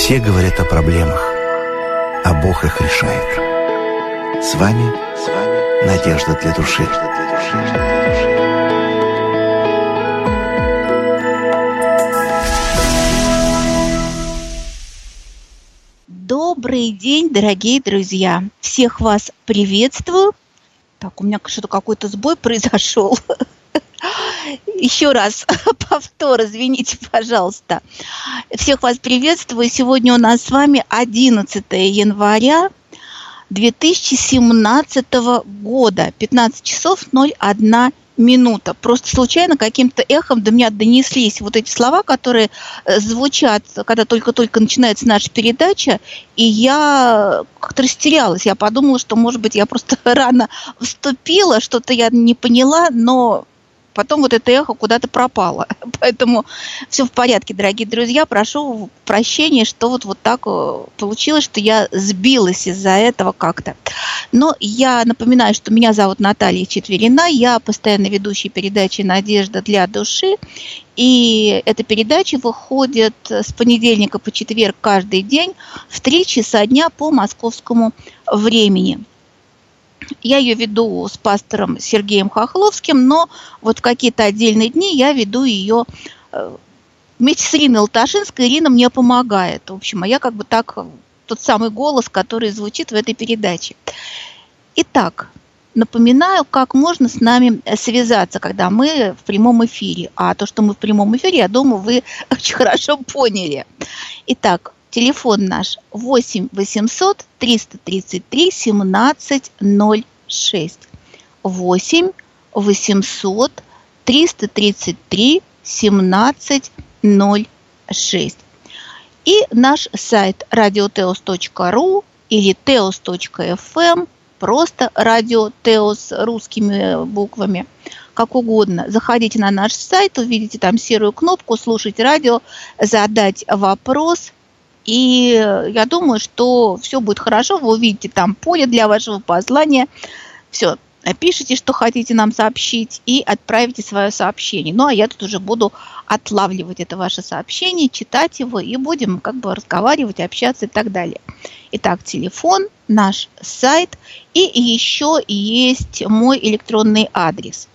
Все говорят о проблемах, а Бог их решает. С вами «Надежда для души». Добрый день, дорогие друзья! Всех вас приветствую. Так, у меня что-то какой-то сбой произошел. Еще раз повтор, извините, пожалуйста. Всех вас приветствую. Сегодня у нас с вами 11 января 2017 года, 15 часов 01 минута. Просто случайно каким-то эхом до меня донеслись вот эти слова, которые звучат, когда только-только начинается наша передача, и я как-то растерялась. Я подумала, что, может быть, я просто рано вступила, что-то я не поняла, но потом вот это эхо куда-то пропало. Поэтому все в порядке, дорогие друзья. Прошу прощения, что вот так получилось, что я сбилась из-за этого как-то. Но я напоминаю, что меня зовут Наталья Четверина. Я постоянно ведущая передачи «Надежда для души». И эта передача выходит с понедельника по четверг каждый день в 3 часа дня по московскому времени. Я ее веду с пастором Сергеем Хохловским, но вот в какие-то отдельные дни я веду ее вместе с Ириной Латашинской. Ирина мне помогает. В общем, а я как бы так, тот самый голос, который звучит в этой передаче. Итак, напоминаю, как можно с нами связаться, когда мы в прямом эфире. А то, что мы в прямом эфире, я думаю, вы очень хорошо поняли. Итак, телефон наш 8 800 333 17 06. 8 800 333 17 06. И наш сайт radioteos.ru или teos.fm, просто радио Теос русскими буквами, как угодно. Заходите на наш сайт, увидите там серую кнопку «Слушать радио», задать вопрос. И я думаю, что все будет хорошо. Вы увидите там поле для вашего послания. Все, напишите, что хотите нам сообщить, и отправите свое сообщение. Ну, а я тут уже буду отлавливать это ваше сообщение, читать его, и будем как бы разговаривать, общаться и так далее. Итак, телефон, наш сайт, и еще есть мой электронный адрес.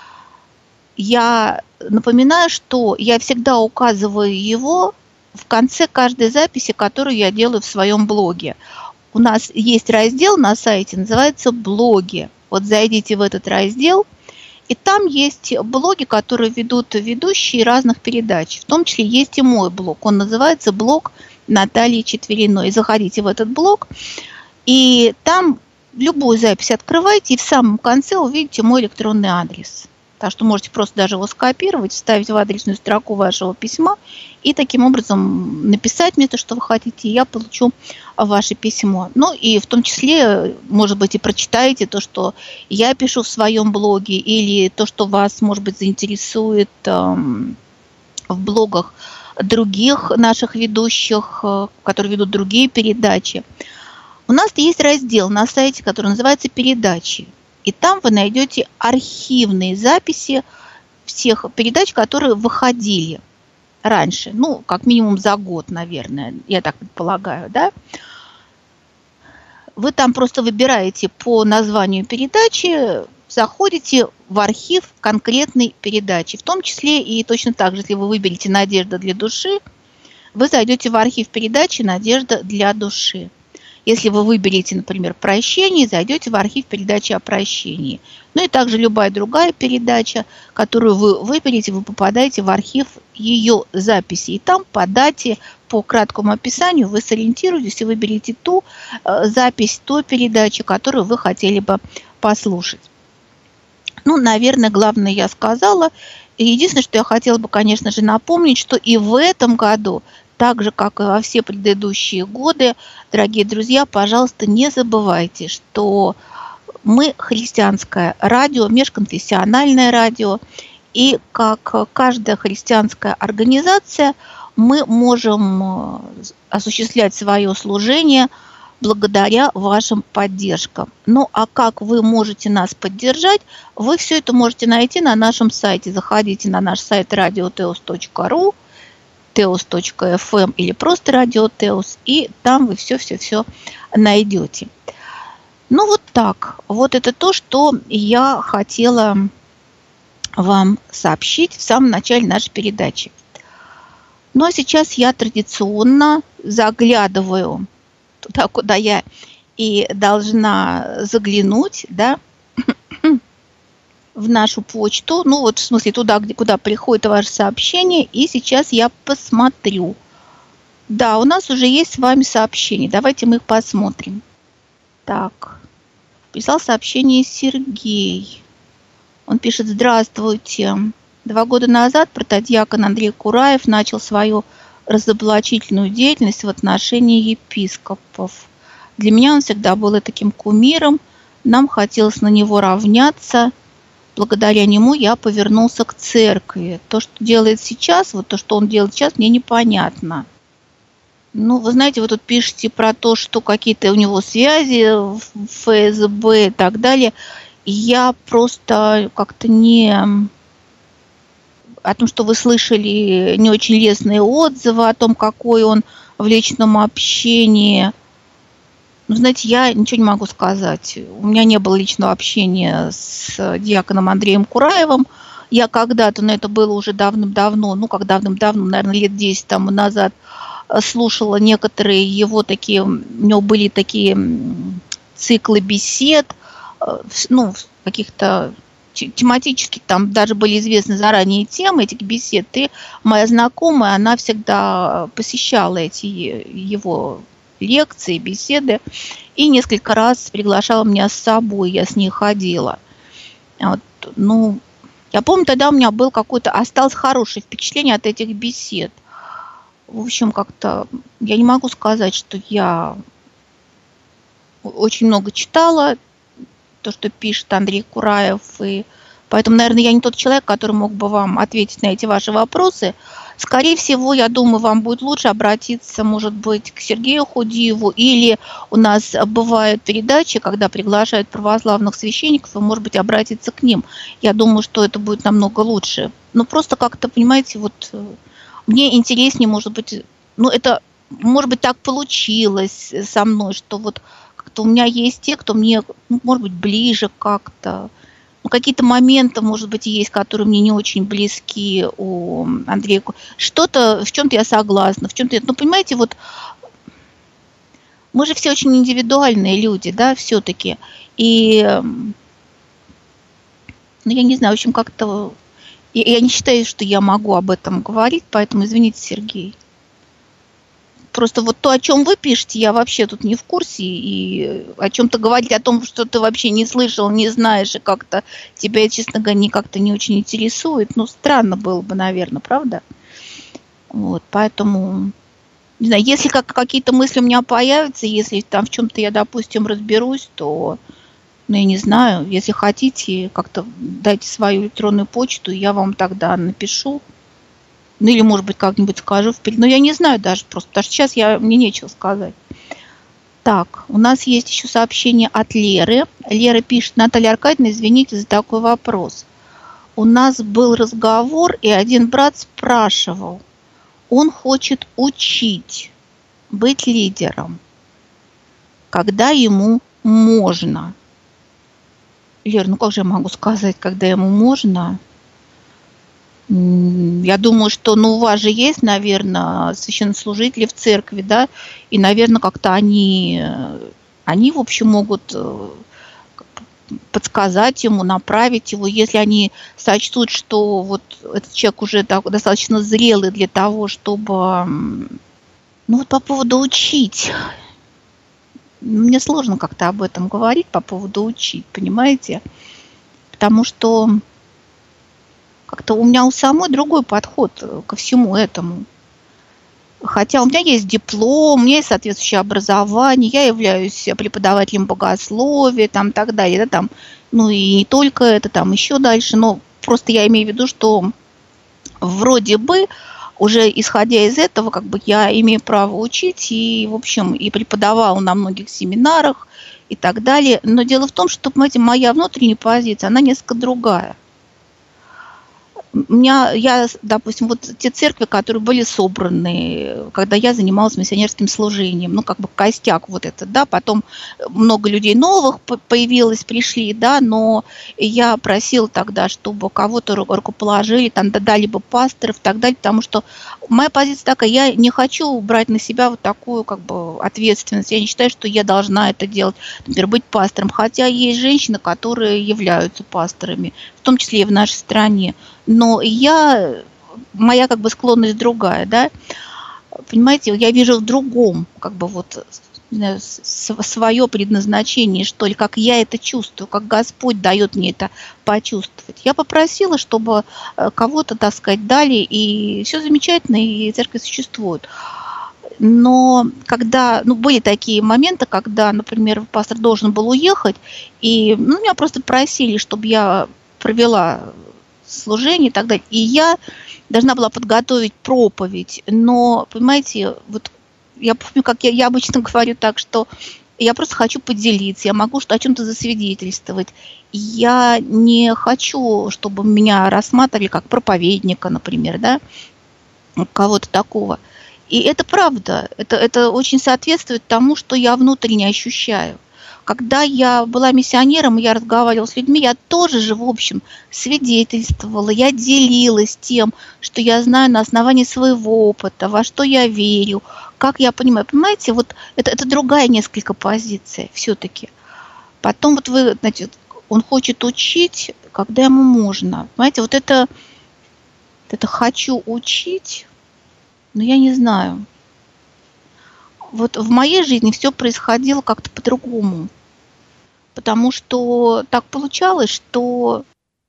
Я напоминаю, что я всегда указываю его в конце каждой записи, которую я делаю в своем блоге. У нас есть раздел на сайте, называется «Блоги». Вот зайдите в этот раздел, и там есть блоги, которые ведут ведущие разных передач. В том числе есть и мой блог. Он называется «Блог Натальи Четвериной». Заходите в этот блог, и там любую запись открывайте, и в самом конце увидите мой электронный адрес. Так что можете просто даже его скопировать, вставить в адресную строку вашего письма и таким образом написать мне то, что вы хотите, и я получу ваше письмо. Ну и в том числе, может быть, и прочитаете то, что я пишу в своем блоге, или то, что вас, может быть, заинтересует в блогах других наших ведущих, которые ведут другие передачи. У нас есть раздел на сайте, который называется «Передачи». И там вы найдете архивные записи всех передач, которые выходили раньше. Ну, как минимум за год, наверное, я так предполагаю, да? Вы там просто выбираете по названию передачи, заходите в архив конкретной передачи. В том числе и точно так же, если вы выберете «Надежда для души», вы зайдете в архив передачи «Надежда для души». Если вы выберете, например, «Прощение», зайдете в архив передачи о прощении. Ну и также любая другая передача, которую вы выберете, вы попадаете в архив ее записи. И там по дате, по краткому описанию вы сориентируетесь и выберете ту запись, ту передачу, которую вы хотели бы послушать. Ну, наверное, главное я сказала. Единственное, что я хотела бы, конечно же, напомнить, что и в этом году, так же, как и во все предыдущие годы, дорогие друзья, пожалуйста, не забывайте, что мы христианское радио, межконфессиональное радио, и как каждая христианская организация мы можем осуществлять свое служение благодаря вашим поддержкам. Ну а как вы можете нас поддержать, вы все это можете найти на нашем сайте. Заходите на наш сайт radioteos.ru, teos.fm или просто радио Теос, и там вы все-все-все найдете. Ну вот так. Вот это то, что я хотела вам сообщить в самом начале нашей передачи. Ну а сейчас я традиционно заглядываю туда, куда я и должна заглянуть, да, в нашу почту, ну вот в смысле туда, куда приходит ваше сообщение, и сейчас я посмотрю. Да, у нас уже есть с вами сообщения, давайте мы их посмотрим. Так, писал сообщение Сергей. Он пишет: здравствуйте. 2 года назад протодиакон Андрей Кураев начал свою разоблачительную деятельность в отношении епископов. Для меня он всегда был таким кумиром, нам хотелось на него равняться. Благодаря нему я повернулся к церкви. То, что делает сейчас, вот то, что он делает сейчас, мне непонятно. Ну, вы знаете, вы тут пишете про то, что какие-то у него связи в ФСБ и так далее. Я просто как-то не... О том, что вы слышали не очень лестные отзывы о том, какой он в личном общении. Ну, знаете, я ничего не могу сказать. У меня не было личного общения с диаконом Андреем Кураевым. Я когда-то, но это было уже давным-давно, ну, как давным-давно, наверное, лет 10 тому назад, слушала некоторые его такие, у него были такие циклы бесед, ну, каких-то тематически, там даже были известны заранее темы этих бесед, и моя знакомая, она всегда посещала эти его лекции, беседы, и несколько раз приглашала меня с собой, я с ней ходила. Вот, ну, я помню, тогда у меня был какой-то, осталось хорошее впечатление от этих бесед. В общем, как-то я не могу сказать, что я очень много читала, то, что пишет Андрей Кураев, и поэтому, наверное, я не тот человек, который мог бы вам ответить на эти ваши вопросы. Скорее всего, я думаю, вам будет лучше обратиться, может быть, к Сергею Худиеву, или у нас бывают передачи, когда приглашают православных священников, и, может быть, обратиться к ним. Я думаю, что это будет намного лучше. Но просто как-то, понимаете, вот мне интереснее, может быть, ну, это, может быть, так получилось со мной, что вот как-то у меня есть те, кто мне, ну, может быть, ближе как-то. Ну, какие-то моменты, может быть, есть, которые мне не очень близки у Андрея. Что-то, в чем-то я согласна, в чем-то нет. Ну, понимаете, вот мы же все очень индивидуальные люди, да, все-таки. И, ну, я не знаю, в общем, как-то... Я не считаю, что я могу об этом говорить, поэтому извините, Сергей. Просто вот то, о чем вы пишете, я вообще тут не в курсе, и о чем-то говорить о том, что ты вообще не слышал, не знаешь, и как-то тебя, честно говоря, как-то не очень интересует. Ну, странно было бы, наверное, правда? Вот, поэтому, не знаю, если какие-то мысли у меня появятся, если там в чем-то я, допустим, разберусь, то, ну, я не знаю, если хотите, как-то дайте свою электронную почту, и я вам тогда напишу. Ну, или, может быть, как-нибудь скажу вперед. Но я не знаю даже просто, потому что сейчас мне нечего сказать. Так, у нас есть еще сообщение от Леры. Лера пишет: Наталья Аркадьевна, извините за такой вопрос. У нас был разговор, и один брат спрашивал. Он хочет учить, быть лидером. Когда ему можно? Лера, ну как же я могу сказать, когда ему можно? Я думаю, что, ну, у вас же есть, наверное, священнослужители в церкви, да, и, наверное, как-то они, в общем, могут подсказать ему, направить его, если они сочтут, что вот этот человек уже достаточно зрелый для того, чтобы, ну, вот по поводу учить. Мне сложно как-то об этом говорить, по поводу учить, понимаете? Потому что как-то у меня у самой другой подход ко всему этому. Хотя у меня есть диплом, у меня есть соответствующее образование, я являюсь преподавателем богословия, там, так далее, да, там, ну и не только это, там, еще дальше, но просто я имею в виду, что вроде бы уже исходя из этого, как бы я имею право учить и, в общем, и преподавала на многих семинарах и так далее. Но дело в том, что, понимаете, моя внутренняя позиция, она несколько другая. допустим, вот те церкви, которые были собраны, когда я занималась миссионерским служением, ну, как бы костяк вот этот, да, потом много людей новых появилось, пришли, да, но я просила тогда, чтобы кого-то рукоположили, там, дали бы пасторов и так далее, потому что моя позиция такая, я не хочу брать на себя вот такую, как бы, ответственность, я не считаю, что я должна это делать, например, быть пастором, хотя есть женщины, которые являются пасторами, в том числе и в нашей стране. Но моя как бы склонность другая, да, понимаете, я вижу в другом, как бы вот свое предназначение, что ли, как я это чувствую, как Господь дает мне это почувствовать. Я попросила, чтобы кого-то, так сказать, дали, и все замечательно, и церковь существует. Но когда, были такие моменты, когда, например, пастор должен был уехать, и меня просто просили, чтобы я провела служение и так далее. И я должна была подготовить проповедь. Но, понимаете, вот я помню, как я обычно говорю так, что я просто хочу поделиться, я могу о чем-то засвидетельствовать. Я не хочу, чтобы меня рассматривали как проповедника, например, да, кого-то такого. И это правда, это очень соответствует тому, что я внутренне ощущаю. Когда я была миссионером, я разговаривала с людьми, я тоже же, в общем, свидетельствовала, я делилась тем, что я знаю на основании своего опыта, во что я верю, как я понимаю. Понимаете, вот это другая несколько позиция все-таки. Потом вот он хочет учить, когда ему можно. Понимаете, вот это «хочу учить», но я не знаю. Вот в моей жизни все происходило как-то по-другому. Потому что так получалось, что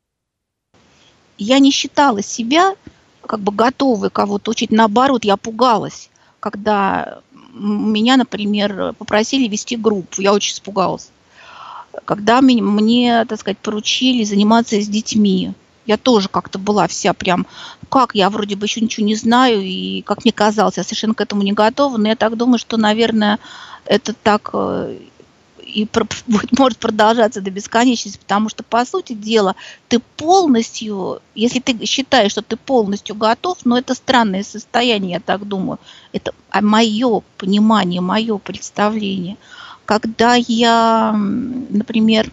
я не считала себя как бы готовой кого-то учить. Наоборот, я пугалась, когда меня, например, попросили вести группу. Я очень испугалась. Когда мне, так сказать, поручили заниматься с детьми. Я тоже как-то была вся прям, как я вроде бы еще ничего не знаю, и, как мне казалось, я совершенно к этому не готова, но я так думаю, что, наверное, это так и может продолжаться до бесконечности, потому что, по сути дела, ты полностью, если ты считаешь, что ты полностью готов, но это странное состояние, я так думаю, это мое понимание, мое представление. Когда я, например,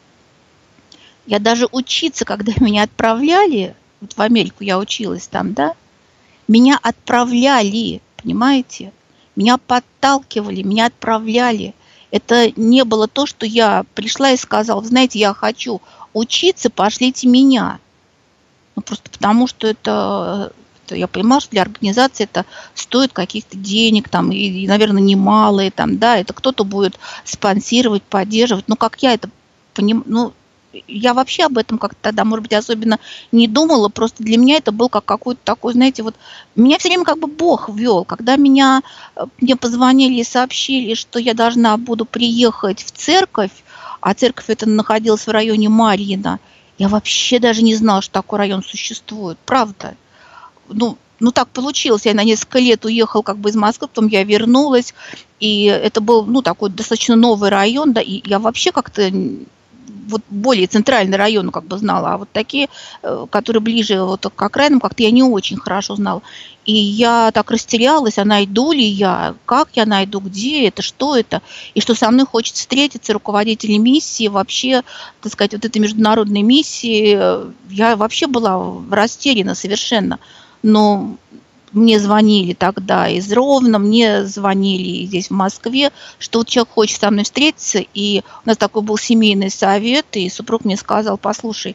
я даже учиться, когда меня отправляли, вот в Америку я училась там, да, меня отправляли, понимаете? Меня подталкивали, меня отправляли. Это не было то, что я пришла и сказала, знаете, я хочу учиться, пошлите меня. Просто потому, что это я понимала, что для организации это стоит каких-то денег, там, и, наверное, немалые, там, да, это кто-то будет спонсировать, поддерживать. Но как я это понимаю, я вообще об этом как-то тогда, может быть, особенно не думала, просто для меня это был как какой-то такой, знаете, вот меня все время как бы Бог вел, когда мне позвонили и сообщили, что я буду приехать в церковь, а церковь эта находилась в районе Марьино, я вообще даже не знала, что такой район существует, правда. Так получилось, я на несколько лет уехала как бы из Москвы, потом я вернулась, и это был, такой достаточно новый район, да, и я вообще как-то вот более центральный район как бы знала, а вот такие, которые ближе вот к окраинам, как-то я не очень хорошо знала. И я так растерялась, а найду ли я, как я найду, где это, что это, и что со мной хочет встретиться руководители миссии, вообще, так сказать, вот этой международной миссии. Я вообще была растеряна совершенно. Но мне звонили тогда из Ровно, мне звонили здесь в Москве, что вот человек хочет со мной встретиться, и у нас такой был семейный совет, и супруг мне сказал, послушай,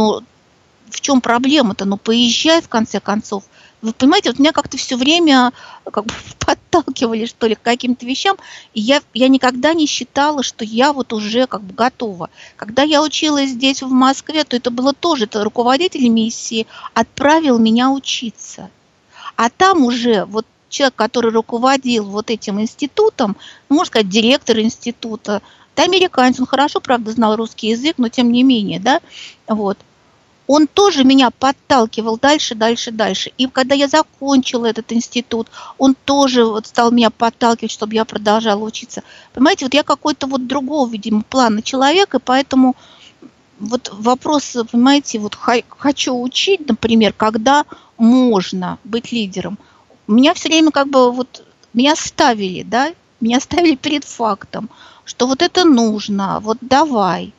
в чем проблема-то, поезжай в конце концов. Вы понимаете, вот меня как-то все время как бы подталкивали, что ли, к каким-то вещам, и я никогда не считала, что я вот уже как бы готова. Когда я училась здесь, в Москве, то это было тоже, это руководитель миссии отправил меня учиться. А там уже вот человек, который руководил вот этим институтом, можно сказать, директор института, это американец, он хорошо, правда, знал русский язык, но тем не менее, да, вот. Он тоже меня подталкивал дальше. И когда я закончила этот институт, он тоже вот стал меня подталкивать, чтобы я продолжала учиться. Понимаете, вот я какой-то вот другого, видимо, плана человека, и поэтому вот вопрос, понимаете, вот хочу учить, например, когда можно быть лидером. Меня все время как бы вот, меня ставили, да, меня ставили перед фактом, что вот это нужно, вот давай.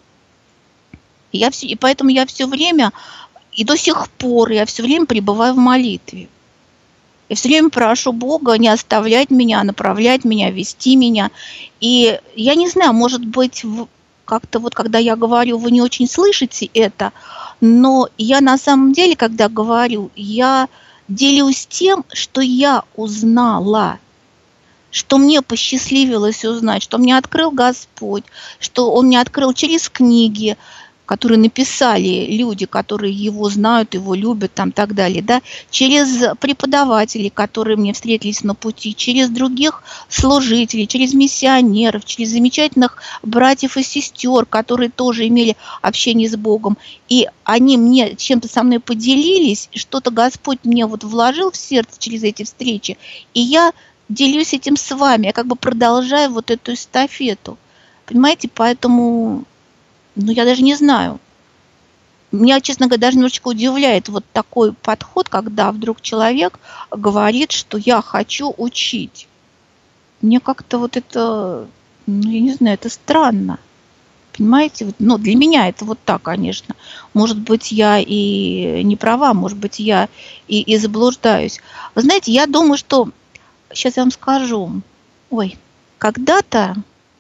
И поэтому я все время, и до сих пор я все время пребываю в молитве. Я все время прошу Бога не оставлять меня, направлять меня, вести меня. И я не знаю, может быть, как-то вот когда я говорю, вы не очень слышите это, но я на самом деле, когда говорю, я делюсь тем, что я узнала, что мне посчастливилось узнать, что мне открыл Господь, что Он мне открыл через книги, которые написали люди, которые его знают, его любят, там, так далее, да, через преподавателей, которые мне встретились на пути, через других служителей, через миссионеров, через замечательных братьев и сестер, которые тоже имели общение с Богом, и они мне чем-то со мной поделились, что-то Господь мне вот вложил в сердце через эти встречи, и я делюсь этим с вами, я как бы продолжаю вот эту эстафету, понимаете, поэтому... Ну, я даже не знаю. Меня, честно говоря, даже немножечко удивляет вот такой подход, когда вдруг человек говорит, что я хочу учить. Мне как-то вот это, ну, я не знаю, это странно. Понимаете? Ну, для меня это вот так, конечно. Может быть, я и не права, может быть, я и заблуждаюсь. Вы знаете, я думаю, что... Сейчас я вам скажу. Ой, когда-то...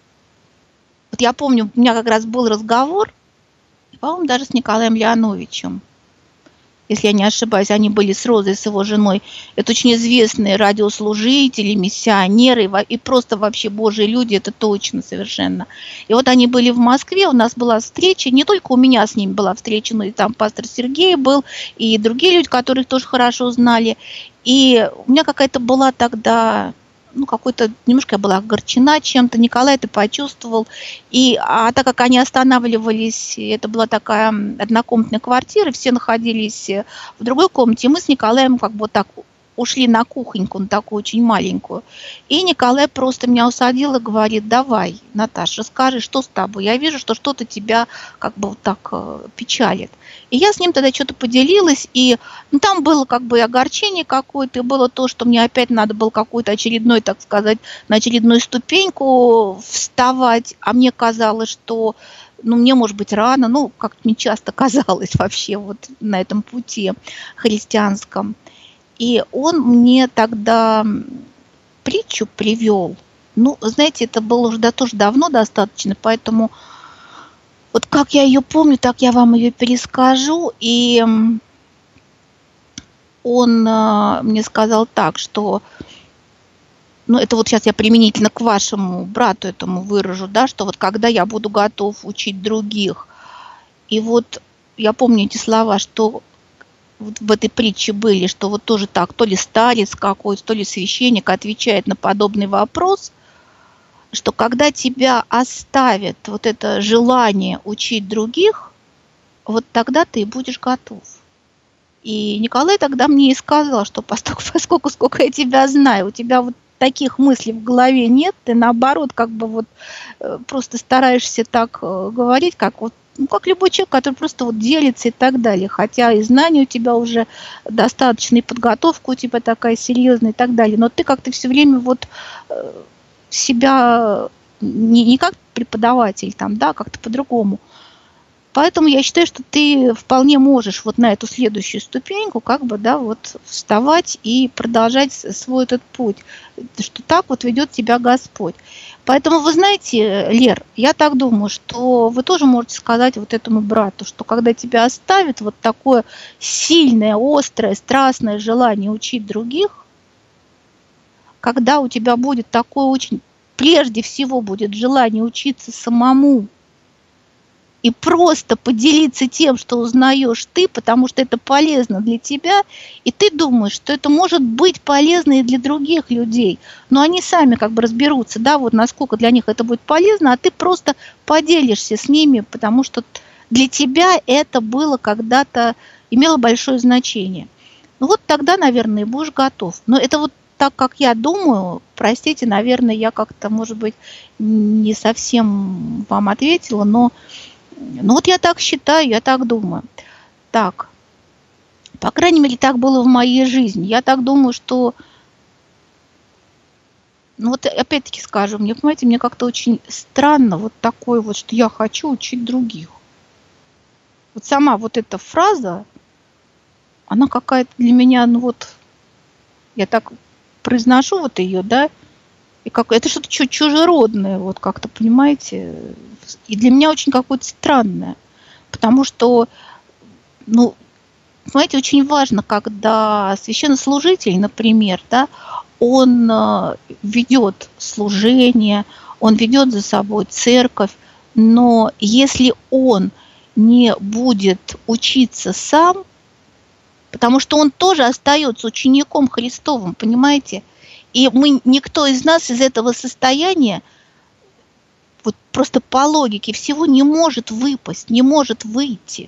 Вот я помню, у меня как раз был разговор, по-моему, даже с Николаем Леоновичем, если я не ошибаюсь, они были с Розой, с его женой. Это очень известные радиослужители, миссионеры и просто вообще Божьи люди, это точно совершенно. И вот они были в Москве, у нас была встреча, не только у меня с ними была встреча, но и там пастор Сергей был, и другие люди, которых тоже хорошо знали. И у меня какая-то была тогда... Ну, какой-то, немножко я была огорчена чем-то, Николай это почувствовал, а так как они останавливались, это была такая однокомнатная квартира, все находились в другой комнате, и мы с Николаем как бы так ушли на кухоньку, на такую очень маленькую, и Николай просто меня усадил и говорит: давай, Наташа, расскажи, что с тобой, я вижу, что что-то тебя как бы вот так печалит. И я с ним тогда что-то поделилась, и ну, там было как бы и огорчение какое-то, и было то, что мне опять надо было какой-то очередной, так сказать, на очередную ступеньку вставать, а мне казалось, что ну, мне, может быть, рано, ну, как мне часто казалось вообще вот на этом пути христианском. И он мне тогда притчу привел. Ну, знаете, это было уже тоже давно достаточно, поэтому вот как я ее помню, так я вам ее перескажу. И он мне сказал так, что, ну, это вот сейчас я применительно к вашему брату этому выражу, да, что вот когда я буду готов учить других, и вот я помню эти слова, что вот в этой притче были, что вот тоже так, то ли старец какой-то, то ли священник отвечает на подобный вопрос, что когда тебя оставит вот это желание учить других, вот тогда ты и будешь готов. И Николай тогда мне и сказал, что поскольку сколько я тебя знаю, у тебя вот таких мыслей в голове нет, ты наоборот как бы вот просто стараешься так говорить, как вот ну, как любой человек, который просто вот делится и так далее. Хотя и знания у тебя уже достаточно, и подготовка у тебя такая серьезная и так далее. Но ты как-то все время вот себя не как преподаватель, там, да, как-то по-другому. Поэтому я считаю, что ты вполне можешь вот на эту следующую ступеньку как бы, да, вот вставать и продолжать свой этот путь, что так вот ведет тебя Господь. Поэтому, вы знаете, Лер, я так думаю, что вы тоже можете сказать вот этому брату, что когда тебя оставит вот такое сильное, острое, страстное желание учить других, когда у тебя будет такое очень, прежде всего будет желание учиться самому, и просто поделиться тем, что узнаешь ты, потому что это полезно для тебя, и ты думаешь, что это может быть полезно и для других людей, но они сами как бы разберутся, да, вот насколько для них это будет полезно, а ты просто поделишься с ними, потому что для тебя это было когда-то, имело большое значение. Ну вот тогда, наверное, будешь готов. Но это вот так, как я думаю, простите, наверное, я как-то, может быть, не совсем вам ответила, но Ну вот я так считаю, я так думаю. Так, по крайней мере, так было в моей жизни. Я так думаю, что, ну вот опять-таки скажу, мне, понимаете, мне как-то очень странно вот такое вот, что я хочу учить других. Вот сама вот эта фраза, она какая-то для меня, ну вот, я так произношу вот ее, да, и как это что-то чужеродное, вот как-то, понимаете, и для меня очень какое-то странное, потому что, ну, понимаете, очень важно, когда священнослужитель, например, да, он ведет служение, он ведет за собой церковь, но если он не будет учиться сам, потому что он тоже остается учеником Христовым, понимаете? И никто из нас из этого состояния вот просто по логике всего не может выпасть, не может выйти.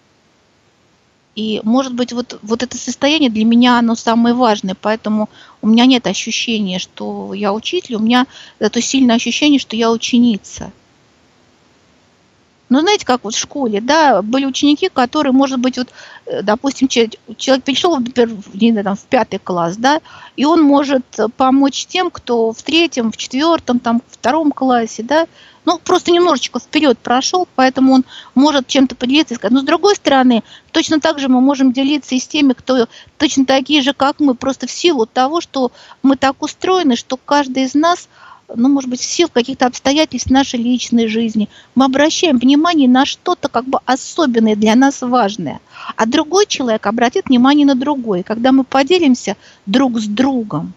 И, может быть, вот это состояние для меня, оно самое важное, поэтому у меня нет ощущения, что я учитель, у меня это сильное ощущение, что я ученица. Ну, знаете, как вот в школе, да, были ученики, которые, может быть, вот, допустим, человек пришел, например, в 5 класс, да, и он может помочь тем, кто в 3, в 4, там, в 2 классе, да, ну, просто немножечко вперед прошел, поэтому он может чем-то поделиться и сказать. Но, с другой стороны, точно так же мы можем делиться и с теми, кто точно такие же, как мы, просто в силу того, что мы так устроены, что каждый из нас, ну, может быть, в силу каких-то обстоятельств нашей личной жизни, мы обращаем внимание на что-то как бы особенное для нас важное. А другой человек обратит внимание на другое. И когда мы поделимся друг с другом,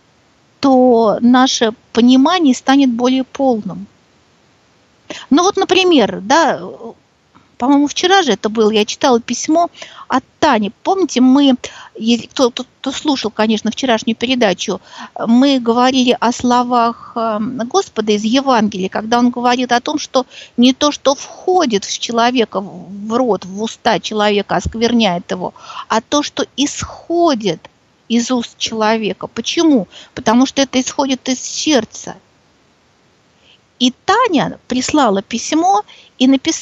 то наше понимание станет более полным. Ну вот, например, да, по-моему, вчера же это было, я читала письмо от Тани. Помните, кто слушал, конечно, вчерашнюю передачу, мы говорили о словах Господа из Евангелия, когда он говорит о том, что не то, что входит в человека, в рот, в уста человека, оскверняет его, а то, что исходит из уст человека. Почему? Потому что это исходит из сердца. И Таня прислала письмо и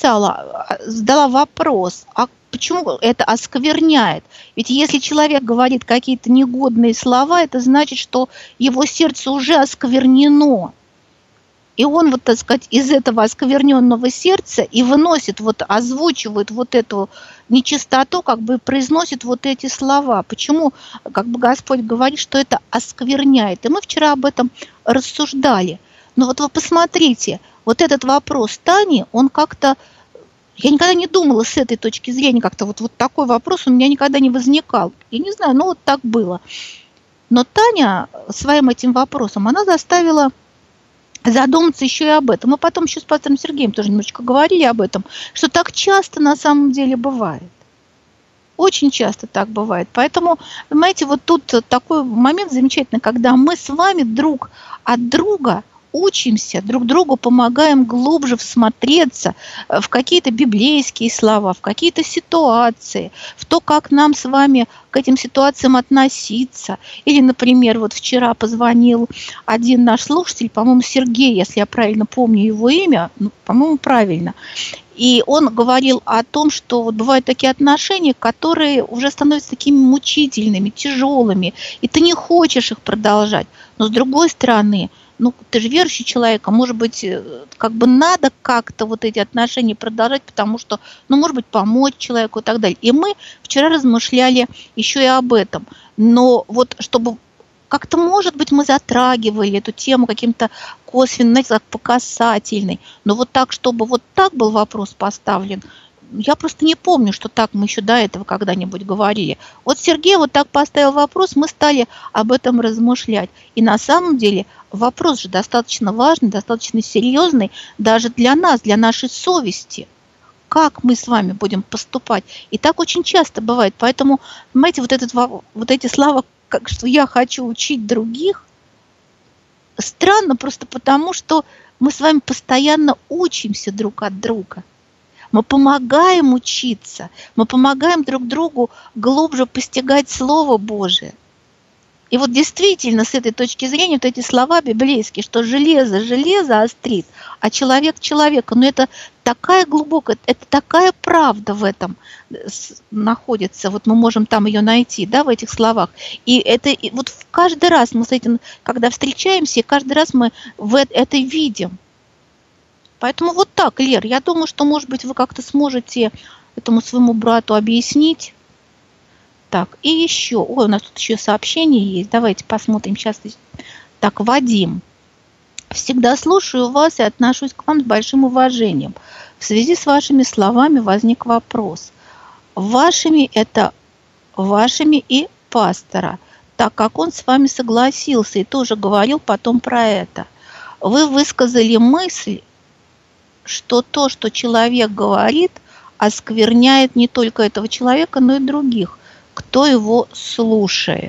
задала вопрос, а почему это оскверняет? Ведь если человек говорит какие-то негодные слова, это значит, что его сердце уже осквернено. И он, вот, так сказать, из этого оскверненного сердца и выносит, вот, озвучивает вот эту нечистоту, как бы произносит вот эти слова. Почему, как бы, Господь говорит, что это оскверняет? И мы вчера об этом рассуждали. Но вот вы посмотрите, вот этот вопрос Тани, он как-то, я никогда не думала с этой точки зрения, как-то вот такой вопрос у меня никогда не возникал. Я не знаю, но вот так было. Но Таня своим этим вопросом, она заставила задуматься еще и об этом. Мы потом еще с пастором Сергеем тоже немножечко говорили об этом, что так часто на самом деле бывает. Очень часто так бывает. Поэтому, понимаете, вот тут такой момент замечательный, когда мы с вами друг от друга учимся, друг другу помогаем глубже всмотреться в какие-то библейские слова, в какие-то ситуации, в то, как нам с вами к этим ситуациям относиться. Или, например, вот вчера позвонил один наш слушатель, по-моему, Сергей, если я правильно помню его имя, по-моему, правильно. И он говорил о том, что вот бывают такие отношения, которые уже становятся такими мучительными, тяжелыми, и ты не хочешь их продолжать. Но с другой стороны, ну, ты же верующий человек, а может быть, как бы надо как-то вот эти отношения продолжать, потому что, ну, может быть, помочь человеку и так далее. И мы вчера размышляли еще и об этом. Но вот чтобы как-то, может быть, мы затрагивали эту тему каким-то косвенным, знаете, как по касательной. Но вот так, чтобы вот так был вопрос поставлен, я просто не помню, что так мы еще до этого когда-нибудь говорили. Вот Сергей вот так поставил вопрос, мы стали об этом размышлять. И на самом деле вопрос же достаточно важный, достаточно серьезный даже для нас, для нашей совести. Как мы с вами будем поступать? И так очень часто бывает. Поэтому, понимаете, вот эти слова, как, что я хочу учить других, странно просто потому, что мы с вами постоянно учимся друг от друга. Мы помогаем учиться, мы помогаем друг другу глубже постигать Слово Божие. И вот действительно с этой точки зрения вот эти слова библейские, что железо железо острит, а человек человека, но это такая глубокая, это такая правда в этом находится, вот мы можем там ее найти, да, в этих словах. И это и вот каждый раз мы с этим, когда встречаемся, каждый раз мы это видим. Поэтому вот так, Лер, я думаю, что, может быть, вы как-то сможете этому своему брату объяснить. Так, и еще, ой, у нас тут еще сообщение есть, давайте посмотрим сейчас. Так, Вадим, всегда слушаю вас и отношусь к вам с большим уважением. В связи с вашими словами возник вопрос. Вашими это вашими и пастора, так как он с вами согласился и тоже говорил потом про это. Вы высказали мысль, что то, что человек говорит, оскверняет не только этого человека, но и других, кто его слушает.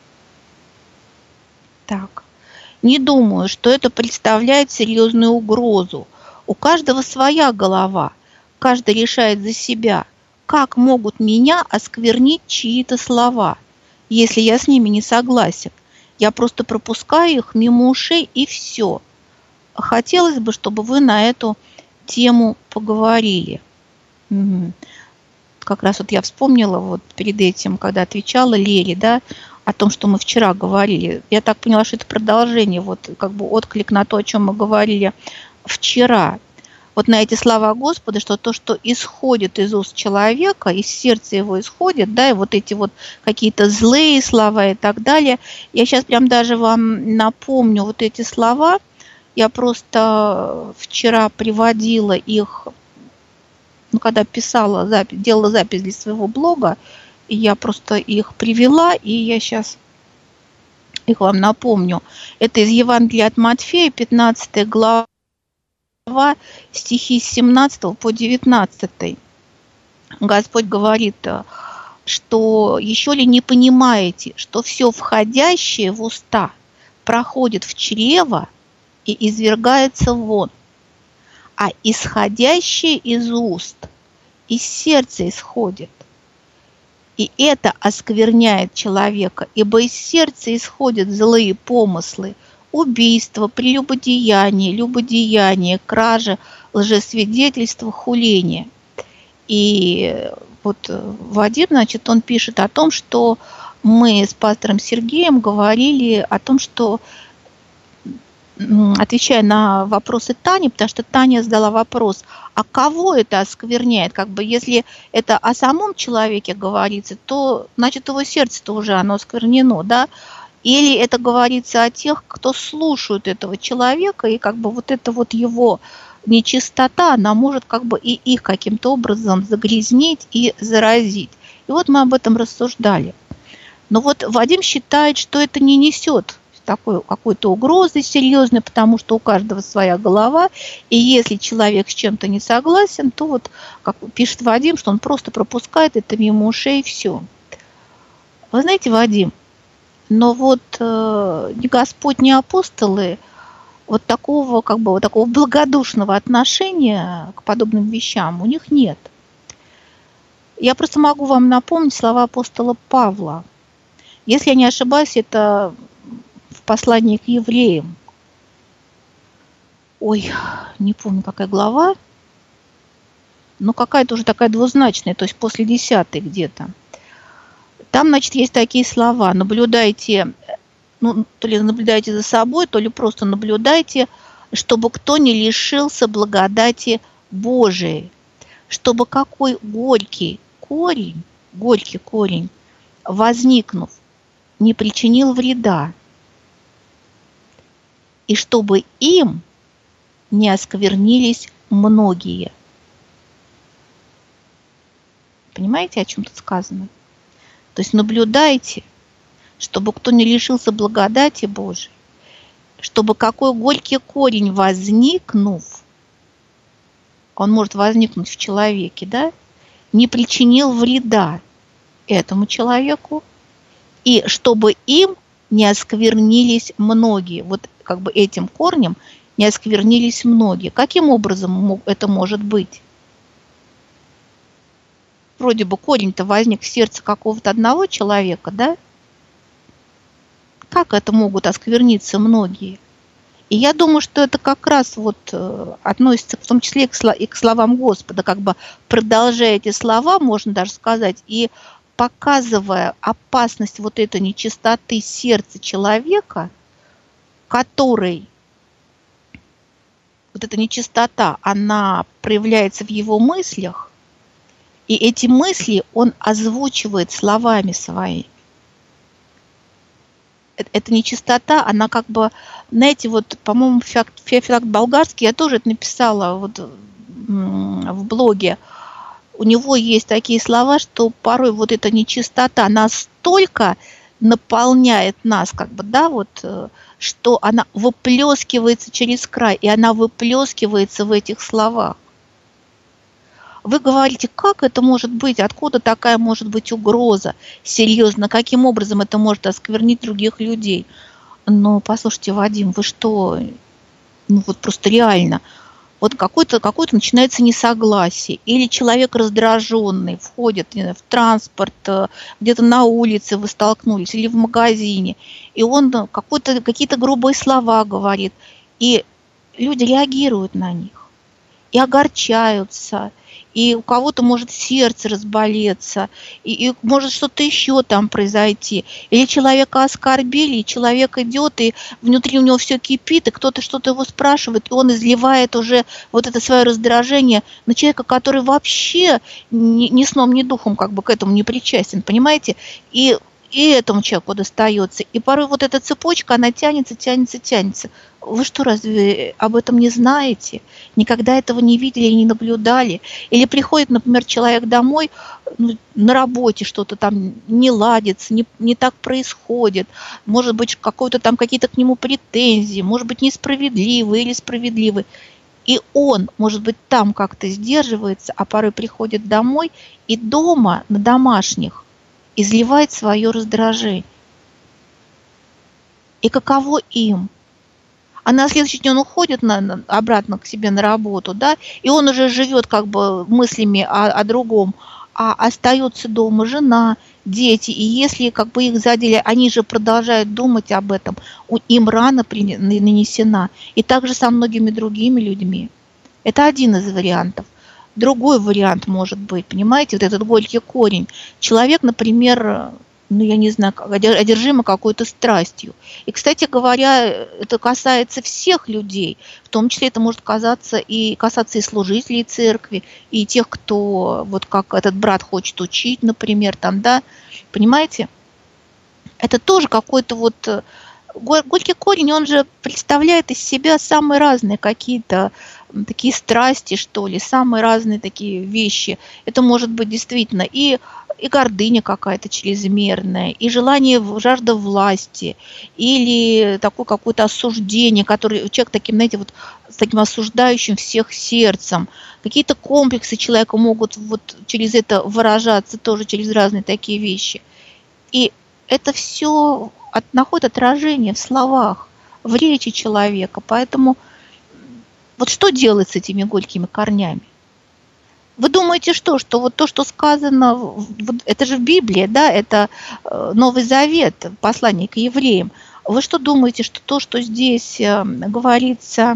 Так. Не думаю, что это представляет серьезную угрозу. У каждого своя голова. Каждый решает за себя. Как могут меня осквернить чьи-то слова, если я с ними не согласен? Я просто пропускаю их мимо ушей и все. Хотелось бы, чтобы вы на эту тему поговорили. Угу. Как раз вот я вспомнила вот перед этим, когда отвечала Лере, да, о том, что мы вчера говорили. Я так поняла, что это продолжение, вот как бы отклик на то, о чем мы говорили вчера. Вот на эти слова Господа, что то, что исходит из уст человека, из сердца его исходит, да, и вот эти вот какие-то злые слова и так далее. Я сейчас прям даже вам напомню вот эти слова. Я просто вчера приводила их, ну, когда писала, делала запись для своего блога, и я просто их привела, и я сейчас их вам напомню. Это из Евангелия от Матфея, 15 глава, стихи с 17 по 19. Господь говорит, что еще ли не понимаете, что все входящее в уста проходит в чрево и извергается вон, а исходящее из уст, из сердца исходит. И это оскверняет человека, ибо из сердца исходят злые помыслы, убийство, прелюбодеяние, любодеяние, кража, лжесвидетельство, хуление. И вот Вадим, значит, он пишет о том, что мы с пастором Сергеем говорили о том, что, отвечая на вопросы Тани, потому что Таня задала вопрос, а кого это оскверняет? Как бы если это о самом человеке говорится, то, значит, его сердце-то уже оно осквернено, да? Или это говорится о тех, кто слушает этого человека, и как бы вот эта вот его нечистота, она может как бы и их каким-то образом загрязнить и заразить. И вот мы об этом рассуждали. Но вот Вадим считает, что это не несет такой какой-то угрозы серьезной, потому что у каждого своя голова, и если человек с чем-то не согласен, то вот, как пишет Вадим, что он просто пропускает это мимо ушей и все. Вы знаете, Вадим, но вот ни Господь, ни апостолы вот такого, как бы, вот такого благодушного отношения к подобным вещам у них нет. Я просто могу вам напомнить слова апостола Павла. Если я не ошибаюсь, это в послании к евреям. Ой, не помню, какая глава, но какая-то уже такая двузначная, то есть после 10 где-то. Там, значит, есть такие слова. Наблюдайте, ну, то ли наблюдайте за собой, то ли просто наблюдайте, чтобы кто не лишился благодати Божией, чтобы какой горький корень, возникнув, не причинил вреда, и чтобы им не осквернились многие. Понимаете, о чем тут сказано? То есть наблюдайте, чтобы кто не лишился благодати Божией, чтобы какой горький корень возникнув, он может возникнуть в человеке, да, не причинил вреда этому человеку, и чтобы им не осквернились многие. Вот как бы этим корнем не осквернились многие. Каким образом это может быть? Вроде бы корень-то возник в сердце какого-то одного человека, да? как это могут оскверниться многие? И я думаю, что это как раз вот относится в том числе и к словам Господа, как бы продолжая эти слова, можно даже сказать, и показывая опасность вот этой нечистоты сердца человека, который, вот эта нечистота, она проявляется в его мыслях, и эти мысли он озвучивает словами своими. Эта нечистота, она как бы, знаете, вот, по-моему, Феофилакт Болгарский, я тоже это написала вот в блоге, у него есть такие слова, что порой вот эта нечистота настолько наполняет нас, как бы, да, вот, что она выплескивается через край, и она выплескивается в этих словах. Вы говорите, как это может быть, откуда такая может быть угроза, серьезно, каким образом это может осквернить других людей? Но послушайте, Вадим, вы что, ну вот просто реально, вот какое-то начинается несогласие, или человек раздраженный входит в транспорт, где-то на улице вы столкнулись, или в магазине, и он какие-то грубые слова говорит, и люди реагируют на них, и огорчаются, и у кого-то может сердце разболеться, и может что-то еще там произойти. Или человека оскорбили, и человек идет, и внутри у него все кипит, и кто-то что-то его спрашивает, и он изливает уже вот это свое раздражение на человека, который вообще ни сном, ни духом как бы к этому не причастен, понимаете? И этому человеку достается. И порой вот эта цепочка, она тянется. Вы что, разве об этом не знаете? Никогда этого не видели и не наблюдали? Или приходит, например, человек домой, на работе что-то там не ладится, не так происходит, может быть, какие-то к нему претензии, может быть, несправедливые или справедливые. И он, может быть, там как-то сдерживается, а порой приходит домой и дома на домашних изливает свое раздражение. И каково им? А на следующий день он уходит обратно к себе на работу, да, и он уже живет как бы мыслями о другом, а остается дома жена, дети, и если как бы их задели, они же продолжают думать об этом, им рана нанесена, и также со многими другими людьми. Это один из вариантов. Другой вариант может быть, понимаете, вот этот горький корень. Человек, например, я не знаю, одержимый какой-то страстью. И, кстати говоря, это касается всех людей, в том числе это может касаться и служителей церкви, и тех, кто, вот как этот брат хочет учить, например, там, да, понимаете? Это тоже какой-то вот горький корень, он же представляет из себя самые разные какие-то такие страсти, что ли, самые разные такие вещи. Это может быть действительно и гордыня какая-то чрезмерная, и желание, жажда власти, или такое какое-то осуждение, которое человек таким, знаете, вот с таким осуждающим всех сердцем. Какие-то комплексы человека могут вот через это выражаться, тоже через разные такие вещи. И это все находит отражение в словах, в речи человека. Поэтому вот что делать с этими горькими корнями? Вы думаете, что вот то, что сказано, вот это же в Библии, да, это Новый Завет, послание к евреям. Вы что думаете, что то, что здесь говорится,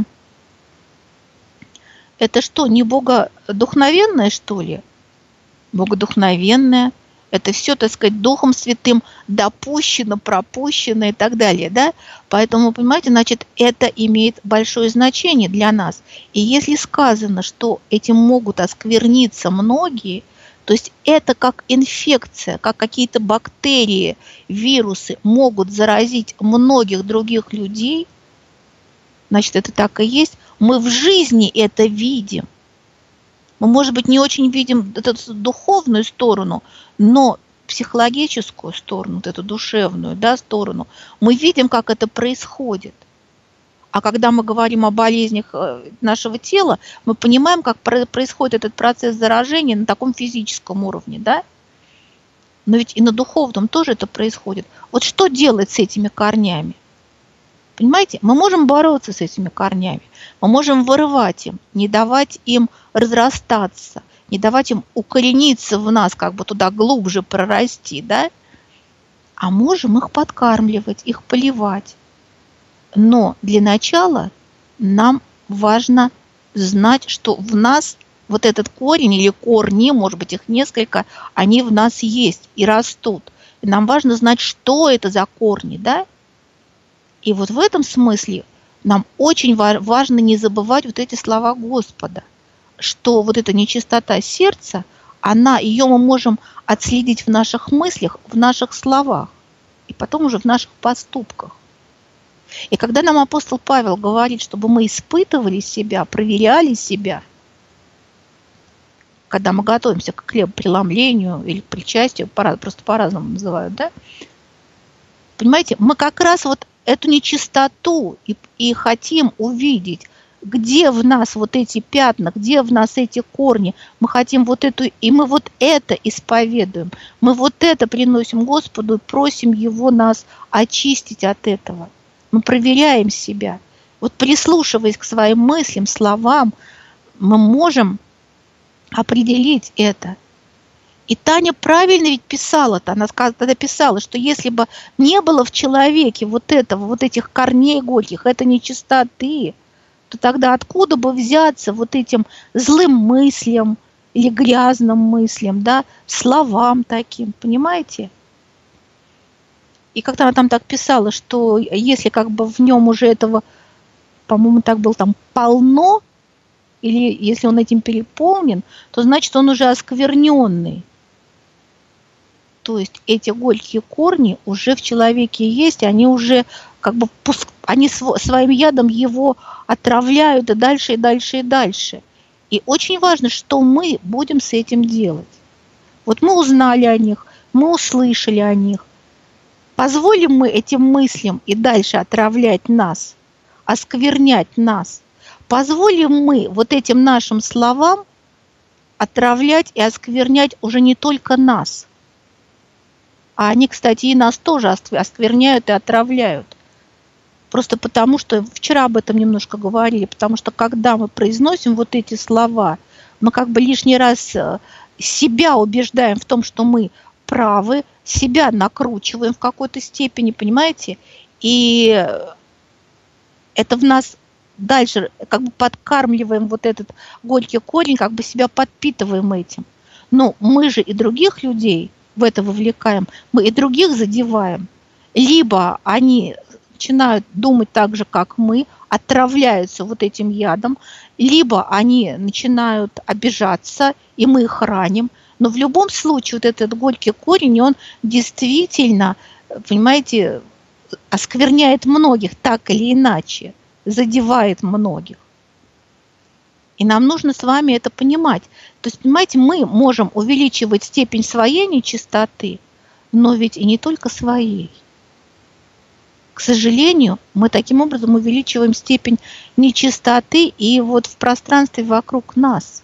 это что, не богодухновенное, что ли? Богодухновенное. Это все, так сказать, Духом Святым допущено, пропущено и так далее, да? Поэтому, понимаете, значит, это имеет большое значение для нас. И если сказано, что этим могут оскверниться многие, то есть это как инфекция, как какие-то бактерии, вирусы могут заразить многих других людей, значит, это так и есть. Мы в жизни это видим. Мы, может быть, не очень видим эту духовную сторону, но психологическую сторону, вот эту душевную, да, сторону, мы видим, как это происходит. А когда мы говорим о болезнях нашего тела, мы понимаем, как происходит этот процесс заражения на таком физическом уровне, да? Но ведь и на духовном тоже это происходит. Вот что делать с этими корнями? Понимаете, мы можем бороться с этими корнями, мы можем вырывать им, не давать им разрастаться, не давать им укорениться в нас, как бы туда глубже прорасти, да? а можем их подкармливать, их поливать. Но для начала нам важно знать, что в нас вот этот корень или корни, может быть, их несколько, они в нас есть и растут. И нам важно знать, что это за корни, да? И вот в этом смысле нам очень важно не забывать вот эти слова Господа, что вот эта нечистота сердца, ее мы можем отследить в наших мыслях, в наших словах и потом уже в наших поступках. И когда нам апостол Павел говорит, чтобы мы испытывали себя, проверяли себя, когда мы готовимся к хлебопреломлению или к причастию, просто по-разному называют, да? Понимаете, мы как раз вот эту нечистоту и хотим увидеть, где в нас вот эти пятна, где в нас эти корни. Мы хотим вот эту, и мы вот это исповедуем. Мы вот это приносим Господу и просим Его нас очистить от этого. Мы проверяем себя. Вот прислушиваясь к своим мыслям, словам, мы можем определить это. И Таня правильно ведь писала-то. Она тогда писала, что если бы не было в человеке вот этого, вот этих корней горьких, этой нечистоты, то тогда откуда бы взяться вот этим злым мыслям или грязным мыслям, да, словам таким, понимаете? И как-то она там так писала, что если как бы в нем уже этого, по-моему, так было там полно, или если он этим переполнен, то значит он уже оскверненный. То есть эти горькие корни уже в человеке есть, они уже как бы они своим ядом его отравляют и дальше, и дальше, и дальше. И очень важно, что мы будем с этим делать. Вот мы узнали о них, мы услышали о них. Позволим мы этим мыслям и дальше отравлять нас, осквернять нас? Позволим мы вот этим нашим словам отравлять и осквернять уже не только нас, а они, кстати, и нас тоже оскверняют и отравляют. Просто потому, что вчера об этом немножко говорили, потому что когда мы произносим вот эти слова, мы как бы лишний раз себя убеждаем в том, что мы правы, себя накручиваем в какой-то степени, понимаете? И это в нас дальше как бы подкармливаем вот этот горький корень, как бы себя подпитываем этим. Но мы же и других людей в это вовлекаем, мы и других задеваем. Либо они начинают думать так же, как мы, отравляются вот этим ядом, либо они начинают обижаться, и мы их раним. Но в любом случае вот этот горький корень, он действительно, понимаете, оскверняет многих так или иначе, задевает многих. И нам нужно с вами это понимать. То есть, понимаете, мы можем увеличивать степень своей нечистоты, но ведь и не только своей. К сожалению, мы таким образом увеличиваем степень нечистоты и вот в пространстве вокруг нас.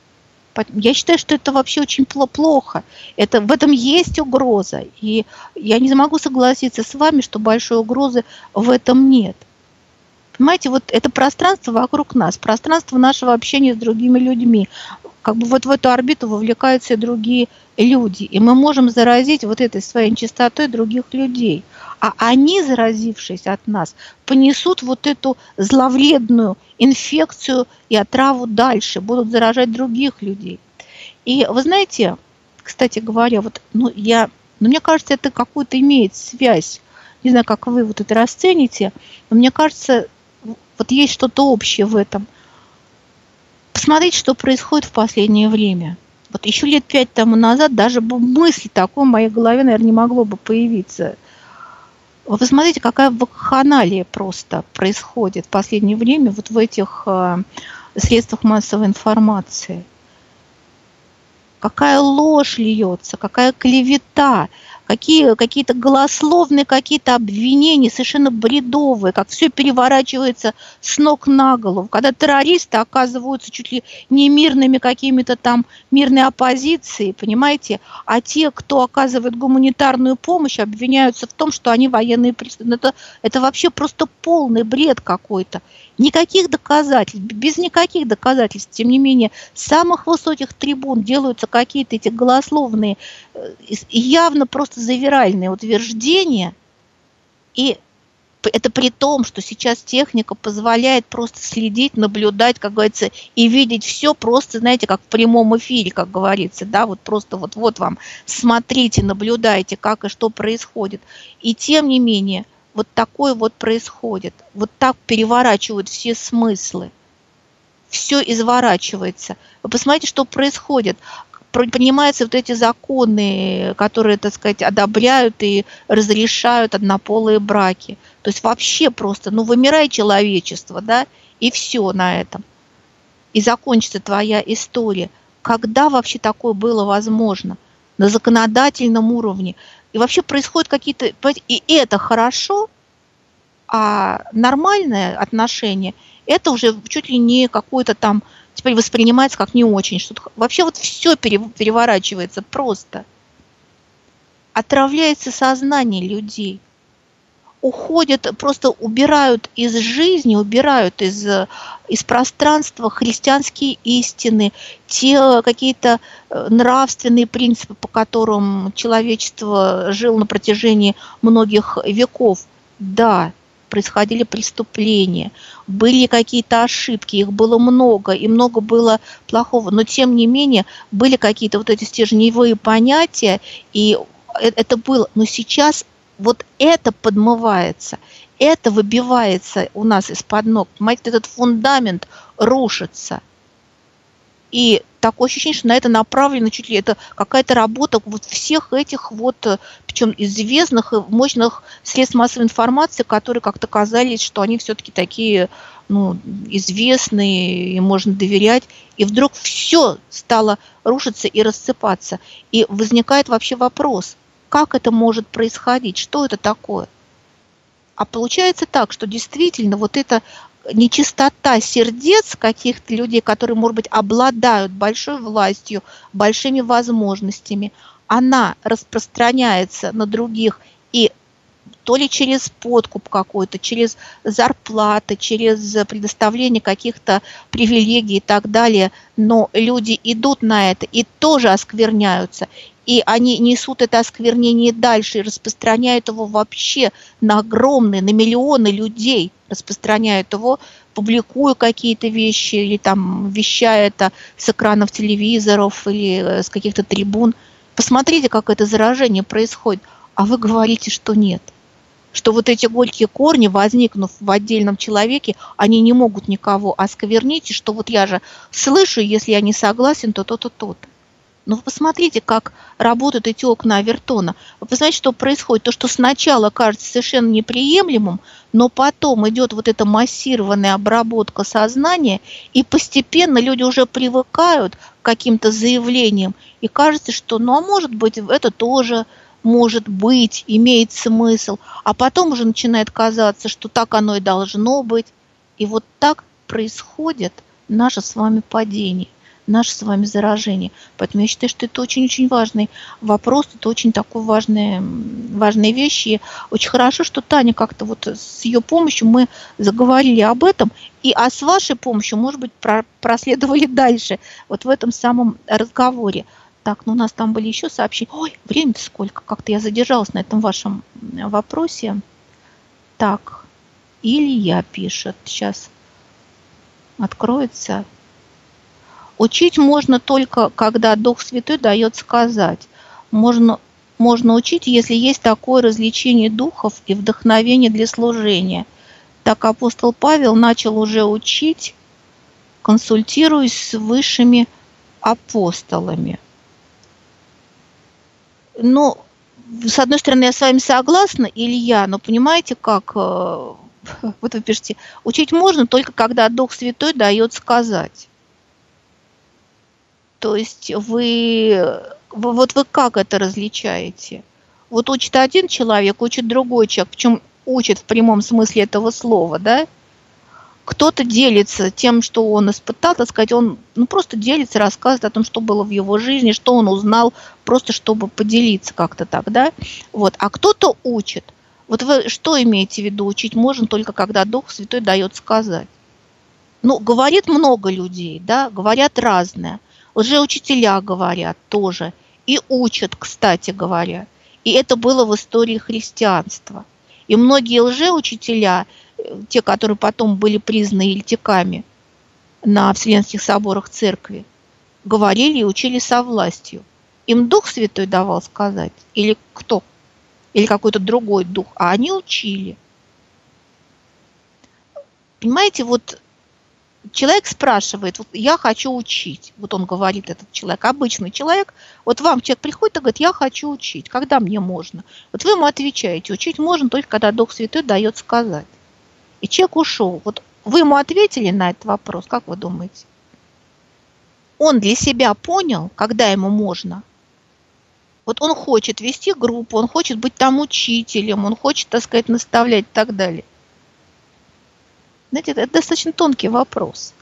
Я считаю, что это вообще очень плохо. В этом есть угроза. И я не могу согласиться с вами, что большой угрозы в этом нет. Понимаете, вот это пространство вокруг нас, пространство нашего общения с другими людьми. Как бы вот в эту орбиту вовлекаются и другие люди. И мы можем заразить вот этой своей нечистотой других людей. А они, заразившись от нас, понесут вот эту зловредную инфекцию и отраву дальше, будут заражать других людей. И вы знаете, кстати говоря, мне кажется, это какую-то имеет связь. Не знаю, как вы вот это расцените, но мне кажется, вот есть что-то общее в этом. Посмотрите, что происходит в последнее время. Вот еще лет 5 тому назад даже бы мысли такой в моей голове, наверное, не могло бы появиться. Вы посмотрите, какая вакханалия просто происходит в последнее время вот в этих средствах массовой информации. Какая ложь льется, какая клевета, какие-то голословные, какие-то обвинения совершенно бредовые, как все переворачивается с ног на голову. Когда террористы оказываются чуть ли не мирными какими-то там мирной оппозицией, понимаете, а те, кто оказывает гуманитарную помощь, обвиняются в том, что они военные преступники. Это вообще просто полный бред какой-то. Никаких доказательств, без никаких доказательств, тем не менее, с самых высоких трибун делаются какие-то эти голословные, явно просто просто завиральные утверждения, и это при том, что сейчас техника позволяет просто следить, наблюдать, как говорится, и видеть все просто, знаете, как в прямом эфире, как говорится, да, вот просто вот вам смотрите, наблюдайте, как и что происходит. И тем не менее, вот такое вот происходит, вот так переворачивают все смыслы, все изворачивается. Вы посмотрите, что происходит. Принимаются вот эти законы, которые, так сказать, одобряют и разрешают однополые браки. То есть вообще просто, вымирай человечество, да, и все на этом. И закончится твоя история. Когда вообще такое было возможно? На законодательном уровне. И вообще происходят какие-то... И это хорошо, а нормальное отношение, это уже чуть ли не какое-то там... Теперь воспринимается как не очень. Что-то... Вообще вот все переворачивается просто. Отравляется сознание людей. Уходят, просто убирают из жизни, убирают из пространства христианские истины, те какие-то нравственные принципы, по которым человечество жило на протяжении многих веков. Да, происходили преступления, были какие-то ошибки, их было много, и много было плохого, но тем не менее были какие-то вот эти стержневые понятия, и это было. Но сейчас вот это подмывается, это выбивается у нас из-под ног, понимаете, этот фундамент рушится. И такое ощущение, что на это направлено чуть ли это какая-то работа вот всех этих вот, причем известных и мощных средств массовой информации, которые как-то казались, что они все-таки такие, известные, и можно доверять. И вдруг все стало рушиться и рассыпаться. И возникает вообще вопрос, как это может происходить, что это такое? А получается так, что действительно вот это нечистота сердец каких-то людей, которые, может быть, обладают большой властью, большими возможностями, она распространяется на других, и то ли через подкуп какой-то, через зарплаты, через предоставление каких-то привилегий и так далее, но люди идут на это и тоже оскверняются. И они несут это осквернение дальше и распространяют его вообще на огромные, на миллионы людей, распространяют его, публикуя какие-то вещи или там вещая это с экранов телевизоров или с каких-то трибун. Посмотрите, как это заражение происходит, а вы говорите, что нет. Что вот эти горькие корни, возникнув в отдельном человеке, они не могут никого осквернить, и что вот я же слышу, если я не согласен, то то-то, то-то. Но вы посмотрите, как работают эти окна Овертона. Вы посмотрите, что происходит. То, что сначала кажется совершенно неприемлемым, но потом идет вот эта массированная обработка сознания, и постепенно люди уже привыкают к каким-то заявлениям, и кажется, что, а может быть, это тоже может быть, имеет смысл, а потом уже начинает казаться, что так оно и должно быть. И вот так происходит наше с вами падение, наше с вами заражение. Поэтому я считаю, что это очень-очень важный вопрос, это очень такой важная вещь. И очень хорошо, что Таня как-то вот с ее помощью мы заговорили об этом, и с вашей помощью, может быть, проследовали дальше вот в этом самом разговоре. Так, у нас там были еще сообщения. Ой, время-то сколько, как-то я задержалась на этом вашем вопросе. Так, Илья пишет, сейчас откроется. Учить можно только, когда Дух Святой дает сказать. Можно учить, если есть такое развлечение духов и вдохновение для служения. Так апостол Павел начал уже учить, консультируясь с высшими апостолами. С одной стороны, я с вами согласна, Илья, но понимаете, как, вот вы пишете, учить можно только, когда Дух Святой дает сказать. То есть вы как это различаете? Вот учит один человек, учит другой человек, причем учит в прямом смысле этого слова, да? Кто-то делится тем, что он испытал, так сказать, он просто делится, рассказывает о том, что было в его жизни, что он узнал, просто чтобы поделиться как-то так, да? Вот. А кто-то учит. Вот вы что имеете в виду? Учить можно только, когда Дух Святой дает сказать. Говорит много людей, да, говорят разное. Лжеучителя говорят тоже. И учат, кстати говоря. И это было в истории христианства. И многие лжеучителя, те, которые потом были признаны еретиками на Вселенских соборах церкви, говорили и учили совластью. Им Дух Святой давал сказать, или кто? Или какой-то другой дух, а они учили. Понимаете, вот человек спрашивает, вот я хочу учить. Вот он говорит, этот человек, обычный человек, вот вам человек приходит и говорит, я хочу учить, когда мне можно? Вот вы ему отвечаете, учить можно только когда Дух Святой дает сказать. И человек ушел. Вот вы ему ответили на этот вопрос, как вы думаете? Он для себя понял, когда ему можно? Вот он хочет вести группу, он хочет быть там учителем, он хочет, так сказать, наставлять и так далее. Знаете, это достаточно тонкий вопрос.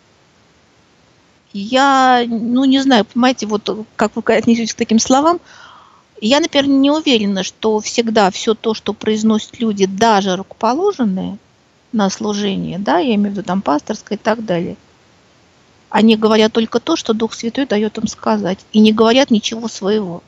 Я, не знаю, понимаете, вот как вы отнесетесь к таким словам, я, например, не уверена, что всегда все то, что произносят люди, даже рукоположенные на служение, да, я имею в виду там пасторское и так далее, они говорят только то, что Дух Святой дает им сказать, и не говорят ничего своего.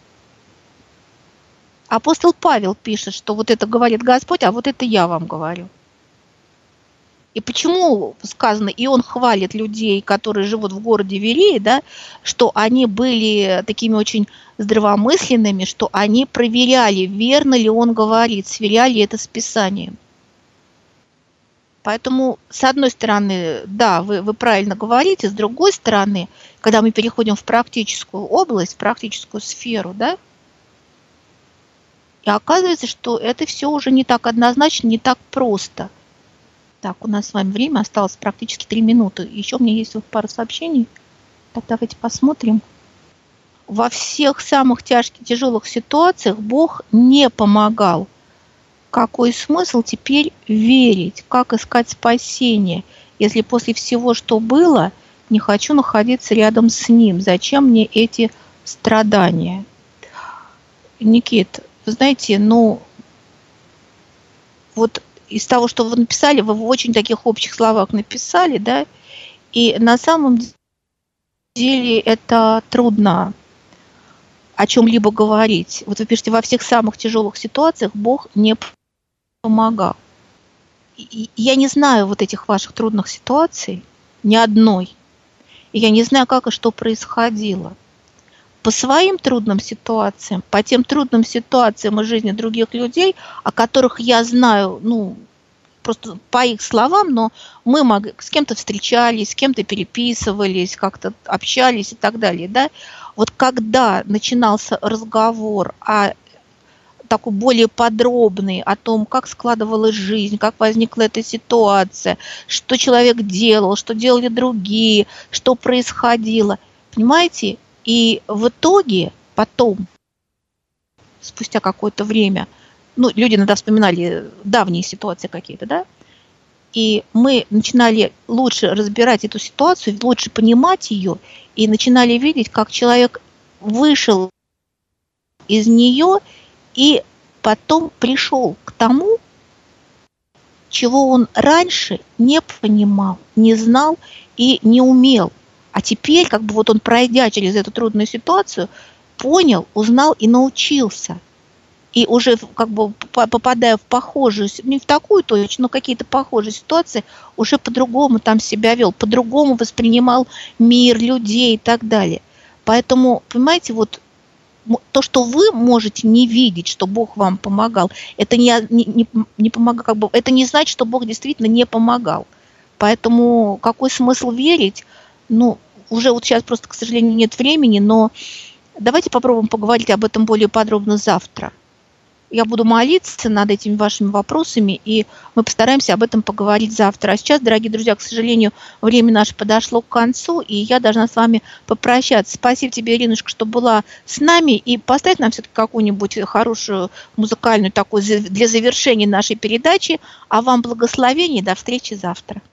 Апостол Павел пишет, что вот это говорит Господь, а вот это я вам говорю. И почему сказано, и он хвалит людей, которые живут в городе Верее, да, что они были такими очень здравомысленными, что они проверяли, верно ли он говорит, сверяли это с Писанием. Поэтому, с одной стороны, да, вы правильно говорите, с другой стороны, когда мы переходим в практическую область, в практическую сферу, да, и оказывается, что это все уже не так однозначно, не так просто. Так, у нас с вами время осталось практически 3 минуты. Еще у меня есть вот пара сообщений. Так, давайте посмотрим. Во всех самых тяжелых ситуациях Бог не помогал. Какой смысл теперь верить? Как искать спасение, если после всего, что было, не хочу находиться рядом с Ним? Зачем мне эти страдания? Никит, вы знаете, вот из того, что вы написали, вы в очень таких общих словах написали, да, и на самом деле это трудно о чем-либо говорить. Вот вы пишете, во всех самых тяжелых ситуациях Бог не помогал. И я не знаю вот этих ваших трудных ситуаций, ни одной. И я не знаю, как и что происходило. По своим трудным ситуациям, по тем трудным ситуациям из жизни других людей, о которых я знаю, просто по их словам, но мы с кем-то встречались, с кем-то переписывались, как-то общались и так далее, да. Вот когда начинался разговор такой более подробный о том, как складывалась жизнь, как возникла эта ситуация, что человек делал, что делали другие, что происходило, понимаете? И в итоге потом, спустя какое-то время, люди иногда вспоминали давние ситуации какие-то, да, и мы начинали лучше разбирать эту ситуацию, лучше понимать ее, и начинали видеть, как человек вышел из нее и потом пришел к тому, чего он раньше не понимал, не знал и не умел. А теперь, вот он, пройдя через эту трудную ситуацию, понял, узнал и научился. И уже попадая в похожую, не в такую точно, но какие-то похожие ситуации, уже по-другому там себя вел, по-другому воспринимал мир, людей и так далее. Поэтому, понимаете, вот то, что вы можете не видеть, что Бог вам помогал, это не помогал, это не значит, что Бог действительно не помогал. Поэтому какой смысл верить? Уже вот сейчас просто, к сожалению, нет времени, но давайте попробуем поговорить об этом более подробно завтра. Я буду молиться над этими вашими вопросами, и мы постараемся об этом поговорить завтра. А сейчас, дорогие друзья, к сожалению, время наше подошло к концу, и я должна с вами попрощаться. Спасибо тебе, Иринушка, что была с нами, и поставь нам все-таки какую-нибудь хорошую музыкальную такую для завершения нашей передачи. А вам благословений, до встречи завтра.